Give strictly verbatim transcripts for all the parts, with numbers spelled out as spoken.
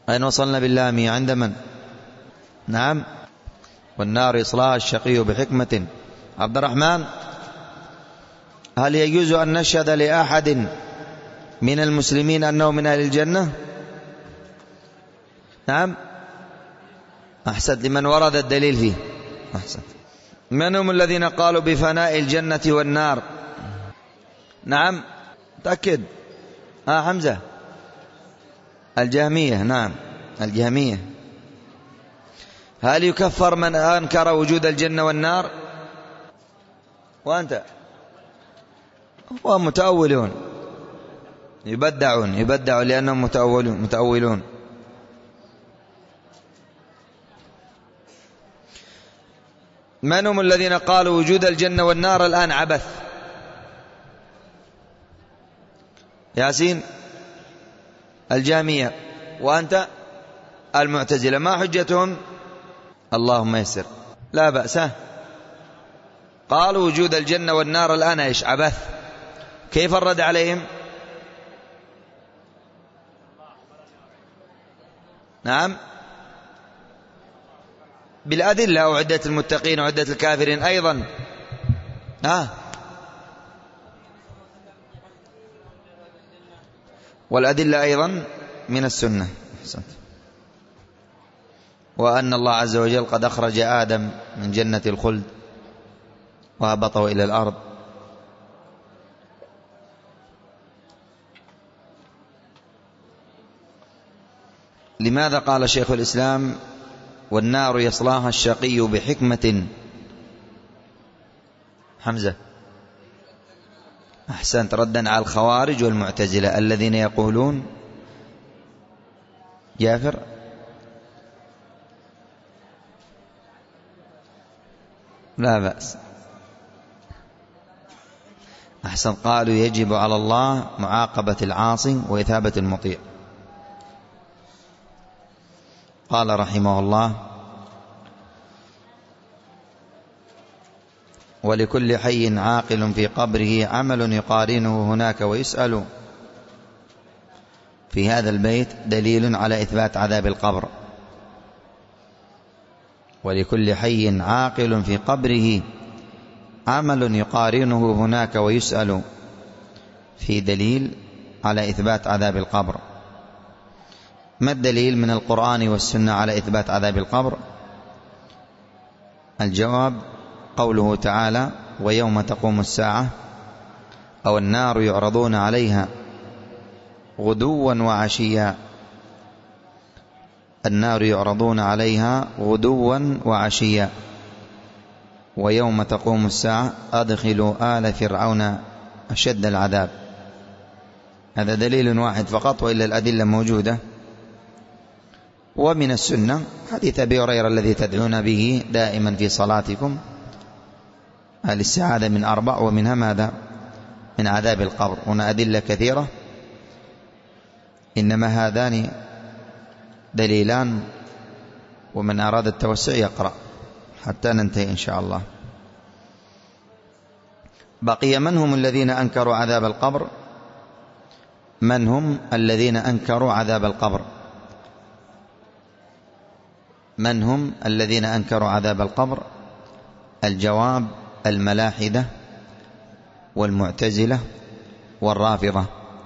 أين وصلنا باللام؟ عند من؟ نعم. والنار يصلاها الشقي بحكمة. عبد الرحمن، هل يجوز أن نشهد لأحد من المسلمين أنه من أهل الجنة؟ نعم. أحسنت. لمن ورد الدليل فيه. أحسنت. من هم الذين قالوا بفناء الجنة والنار؟ نعم. تأكد. آه حمزة. الجهمية. نعم الجهمية. هل يكفر من أنكر وجود الجنة والنار؟ وأنت؟ هم متأولون، يبدعون يبدعون لأنهم متأولون متأولون. من هم الذين قالوا وجود الجنة والنار الآن عبث؟ ياسين. الجهمية. وأنت؟ المعتزلة. ما حجتهم؟ اللهم يسر. لا بأس. قالوا وجود الجنة والنار الآن إيش؟ عبث. كيف الرد عليهم؟ نعم بالأدلة. وعدة المتقين وعدة الكافرين أيضا. آه. والأدلة أيضا من السنة. أحسنت. وأن الله عز وجل قد أخرج آدم من جنة الخلد وهبطه إلى الأرض. لماذا قال شيخ الإسلام والنار يصلاها الشقي بحكمة؟ حمزة. أحسنت. ردا على الخوارج والمعتزلة الذين يقولون. جافر. لا بأس. أحسن. قالوا يجب على الله معاقبة العاصي وإثابة المطيع. قال رحمه الله: ولكل حي عاقل في قبره عمل يقارنه هناك ويسأل. في هذا البيت دليل على إثبات عذاب القبر. ولكل حي عاقل في قبره عمل يقارنه هناك ويسأل. في دليل على إثبات عذاب القبر. ما الدليل من القرآن والسنة على إثبات عذاب القبر؟ الجواب قوله تعالى: ويوم تقوم الساعة أو النار يعرضون عليها غدوا وعشيا. النار يعرضون عليها غدوا وعشيا. ويوم تقوم الساعة أدخلوا آل فرعون أشد العذاب. هذا دليل واحد فقط، وإلا الأدلة موجودة. ومن السنة حديث أبي هريرة الذي تدعون به دائما في صلاتكم: الاستعاذة من أربع، ومنها ماذا؟ من عذاب القبر. هنا أدلة كثيرة، إنما هذان دليلان، ومن أراد التوسع يقرأ حتى ننتهي إن شاء الله. بقي من هم الذين أنكروا عذاب القبر؟ من هم الذين أنكروا عذاب القبر؟ من هم الذين أنكروا عذاب القبر؟ الجواب: الملاحدة والمعتزلة والرافضة.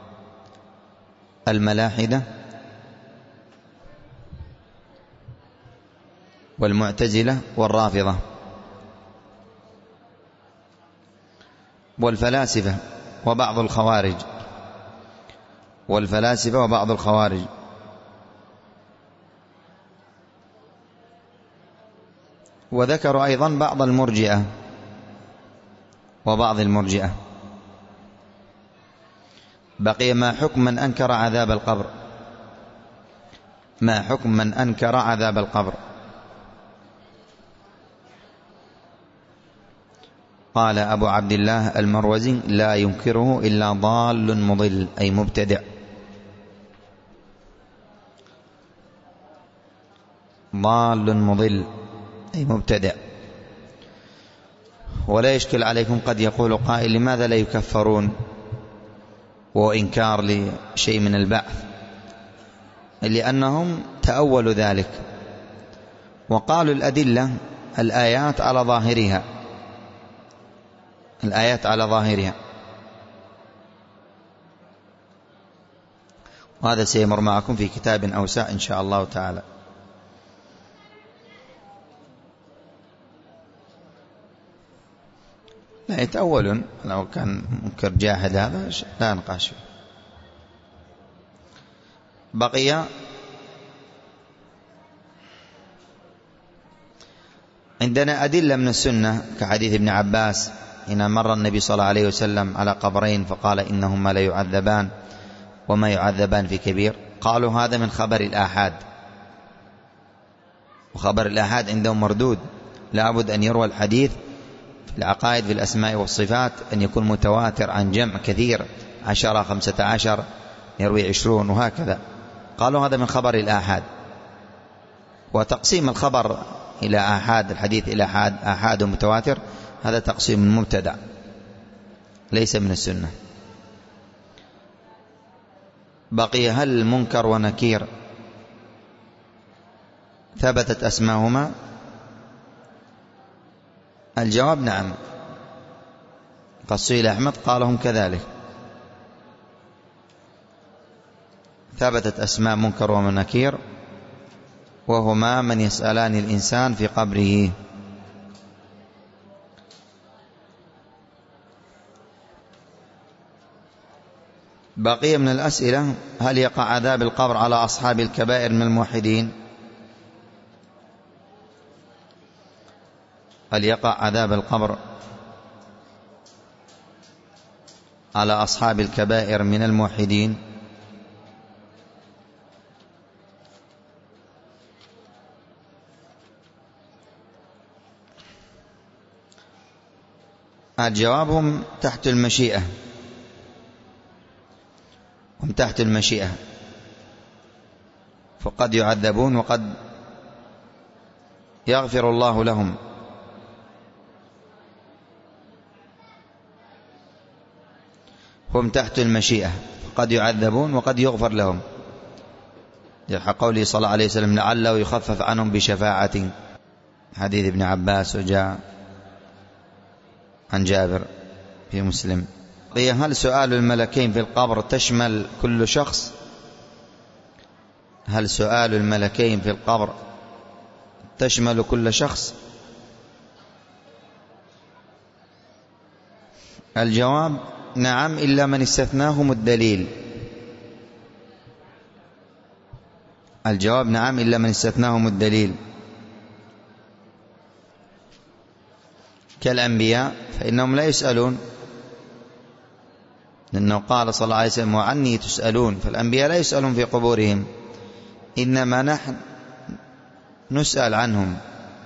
الملاحدة والمعتزلة والرافضة والفلاسفة وبعض الخوارج. والفلاسفة وبعض الخوارج. وذكروا أيضا بعض المرجئة وبعض المرجئة. بقي ما حكم من أنكر عذاب القبر؟ ما حكم من أنكر عذاب القبر؟ قال أبو عبد الله المروزي: لا ينكره إلا ضال مضل، أي مبتدع. ضال مضل أي مبتدع. ولا يشكل عليكم قد يقول قائل: لماذا لا يكفرون؟ وإنكار لشيء من البعث. لأنهم تأولوا ذلك وقالوا الأدلة الآيات على ظاهرها، الآيات على ظاهرها، وهذا سيمر معكم في كتاب أوسع إن شاء الله تعالى. لا يتأولون، لو كان منكر جاحد هذا لا نقاش فيه. بقي عندنا أدلة من السنة كحديث ابن عباس حين مر النبي صلى الله عليه وسلم على قبرين فقال إنهما لا يعذبان وما يعذبان في كبير. قالوا هذا من خبر الآحاد، وخبر الآحاد عندهم مردود، لابد أن يروى الحديث في العقائد في الأسماء والصفات أن يكون متواتر عن جمع كثير، عشرة خمسة عشر يروي عشرون وهكذا. قالوا هذا من خبر الآحاد. وتقسيم الخبر إلى آحاد، الحديث إلى آحاد آحاد ومتواتر، هذا تقسيم مبتدع ليس من السنة. بقي هل منكر ونكير ثبتت أسماهما؟ الجواب نعم. قصيل أحمد قالهم كذلك، ثبتت أسماء منكر ونكير، وهما من يسألان الإنسان في قبره. بقي من الأسئلة هل يقع عذاب القبر على أصحاب الكبائر من الموحدين؟ هل يقع عذاب القبر على أصحاب الكبائر من الموحدين؟ الجواب هم تحت المشيئة، هم تحت المشيئة، فقد يعذبون وقد يغفر الله لهم. هم تحت المشيئة، قد يعذبون وقد يغفر لهم، قوله صلى الله عليه وسلم لعله يخفف عنهم بشفاعة، حديث ابن عباس وجاء عن جابر في مسلم. هل سؤال الملكين في القبر تشمل كل شخص؟ هل سؤال الملكين في القبر تشمل كل شخص؟ الجواب نعم، إلا من استثناهم الدليل. الجواب نعم إلا من استثناهم الدليل، كالأنبياء فإنهم لا يسألون، لأنه قال صلى الله عليه وسلم وعني تسألون، فالأنبياء لا يسألون في قبورهم، إنما نحن نسأل عنهم.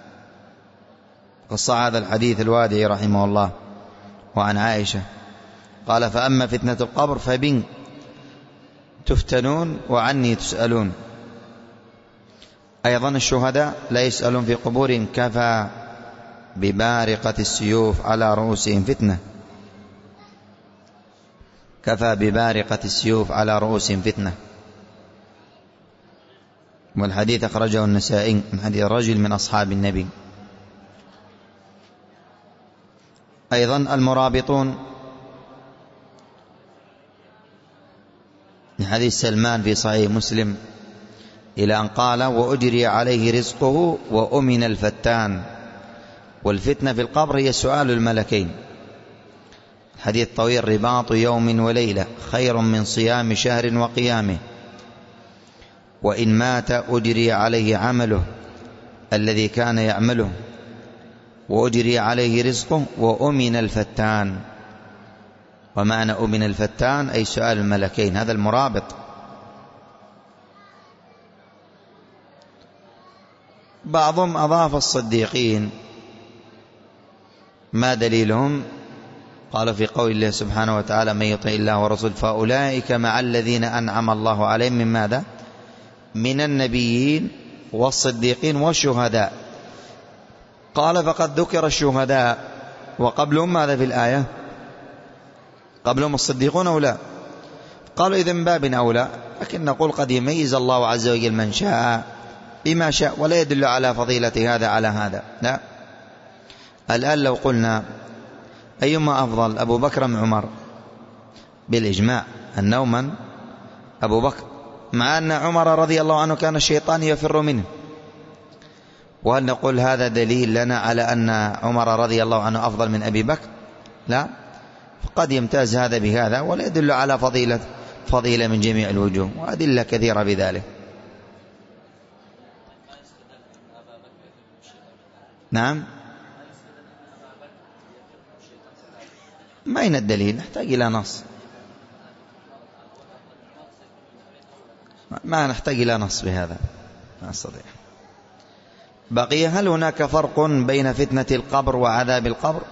قص هذا الحديث الوادعي رحمه الله وعن عائشة قال فأما فتنة القبر فبن تفتنون وعني تسألون. أيضا الشهداء لا يسألون في قبورهم، كفى ببارقة السيوف على رؤوسهم فتنة، كفى ببارقة السيوف على رؤوسهم فتنة. والحديث أخرجه النسائي من حديث رجل من أصحاب النبي. أيضا المرابطون من حديث سلمان في صحيح مسلم إلى أن قال وأجري عليه رزقه وأمن الفتان. والفتنة في القبر هي سؤال الملكين. حديث طويل رباط يوم وليلة خير من صيام شهر وقيامه، وإن مات أجري عليه عمله الذي كان يعمله وأجري عليه رزقه وأمن الفتان. ومعنى أمن الفتان أي سؤال الملكين، هذا المرابط. بعضهم أضاف الصديقين، ما دليلهم؟ قال في قول الله سبحانه وتعالى من يطع الله ورسوله فأولئك مع الذين أنعم الله عليهم من ماذا؟ من النبيين والصديقين والشهداء. قال فقد ذكر الشهداء وقبلهم ماذا في الآية؟ قبلهم الصديقون أو لا؟ قالوا إذن باب أولى لكن نقول قد يميز الله عز وجل من شاء بما شاء، ولا يدل على فضيلة هذا على هذا. لا. الآن لو قلنا أيما أفضل، أبو بكر أم عمر، بالإجماع أنه من؟ أبو بكر، مع أن عمر رضي الله عنه كان الشيطان يفر منه. وهل نقول هذا دليل لنا على أن عمر رضي الله عنه أفضل من أبي بكر؟ لا. فقد يمتاز هذا بهذا، ولا يدل على فضيلة فضيلة من جميع الوجوه، وأدلة كثيرة بذلك. نعم. ما أين الدليل؟ نحتاج إلى نص، ما نحتاج إلى نص بهذا، ما أستطيع. بقي هل هناك فرق بين فتنة القبر وعذاب القبر؟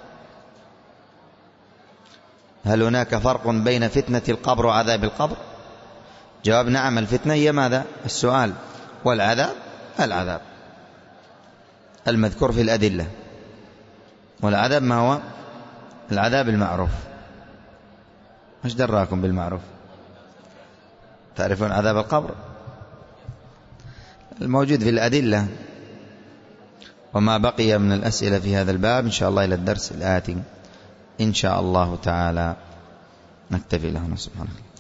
هل هناك فرق بين فتنة القبر وعذاب القبر؟ جواب نعم. الفتنة هي ماذا؟ السؤال، والعذاب العذاب المذكور في الأدلة. والعذاب ما هو؟ العذاب المعروف. ايش دراكم بالمعروف؟ تعرفون عذاب القبر الموجود في الأدلة. وما بقي من الأسئلة في هذا الباب إن شاء الله إلى الدرس الآتي إن شاء الله تعالى نكتفي له. سبحانه.